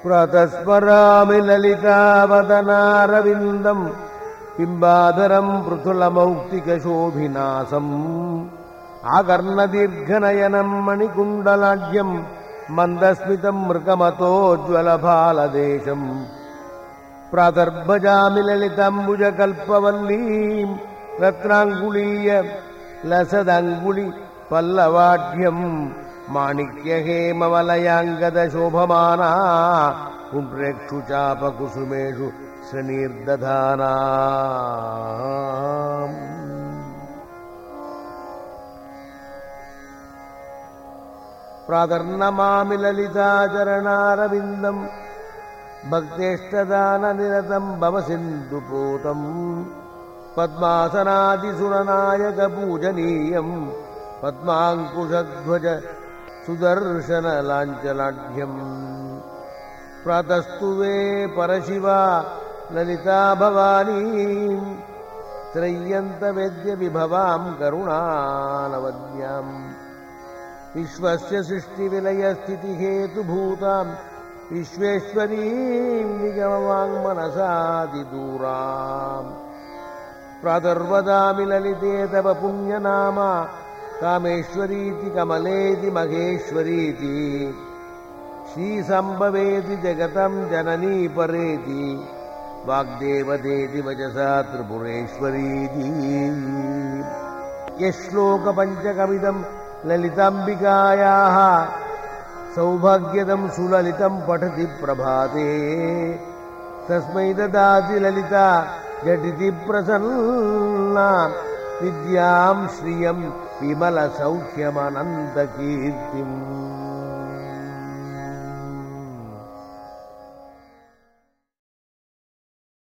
प्रातस्मरामि ललितावदनारविन्दम् बिम्बाधरम् पृथुलमौक्तिकशोभिनासम् आकर्णदीर्घनयनम् मणिकुण्डलाढ्यम् मन्दस्मितम् मृगमतोज्ज्वलभालदेशम् प्रातर्भजामि ललिताम्बुजकल्पवल्लीम् रत्नाङ्गुलीय लसदङ्गुलि पल्लवाढ्यम् माणिक्यहेमवलयाङ्गदशोभमाना पुण्ड्रेक्षु चापकुसुमेषु श्रेणीर्दधाना प्रातर्नमामि ललिताचरणारविन्दम् भक्तेष्टदाननिरतम् भवसिन्धुपूतम् पद्मासनादिसुरनायकपूजनीयम् पद्माङ्कुशध्वज सुदर्शनलाञ्चलाढ्यम् प्रातस्तु वे परशिवा ललिता भवानी त्रय्यन्तवेद्यविभवाम् करुणानवद्याम् विश्वस्य सृष्टिविलयस्थितिहेतुभूताम् विश्वेश्वरीम् निगमवाङ्मनसादिदूराम् प्रातर्वदामि ललिते तव पुण्यनामा कामेश्वरीति कमलेति महेश्वरीति श्रीसम्भवेति जगतम् जननी परेति वाग्देवतेति वचसा त्रिपुरेश्वरीति यश्लोकपञ्चकमिदम् ललिताम्बिकायाः सौभाग्यदम् सुललितम् पठति प्रभाते तस्मै ददाति ललिता झटिति प्रसन्ना विद्याम् श्रियम् विमलसौख्यमनन्तकीर्तिम्।